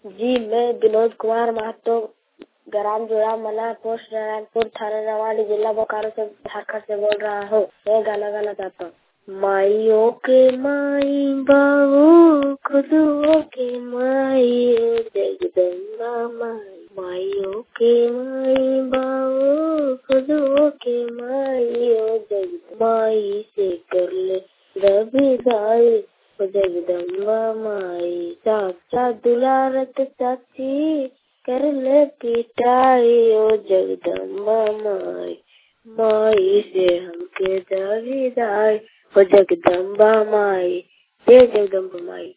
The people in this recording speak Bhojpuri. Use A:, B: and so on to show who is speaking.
A: जी, मैं विनोद कुमार महतो, ग्राम जोड़ा मला, पोस्ट नारायणपुर, थाना नवाड़ी, जिला बोकारो से, झारखंड से बोल रहा हूँ। मैं गाना गाना चाहता हूँ। माइयों के माई बाबू, खुदों के माई, ओ जगदम्बा माई। माइयों के माई बाबू, खुदों के माई, ओ जगदम्बा माई से कर ले रविदाई, ओ जगदम्बा माई। चाचा दुलारत चाची, कर ले पिटाई, ओ जगदम्बा माई। माई से हमके दाविदाई, ओ जगदम्बा माई। जय जगदम्बा माई।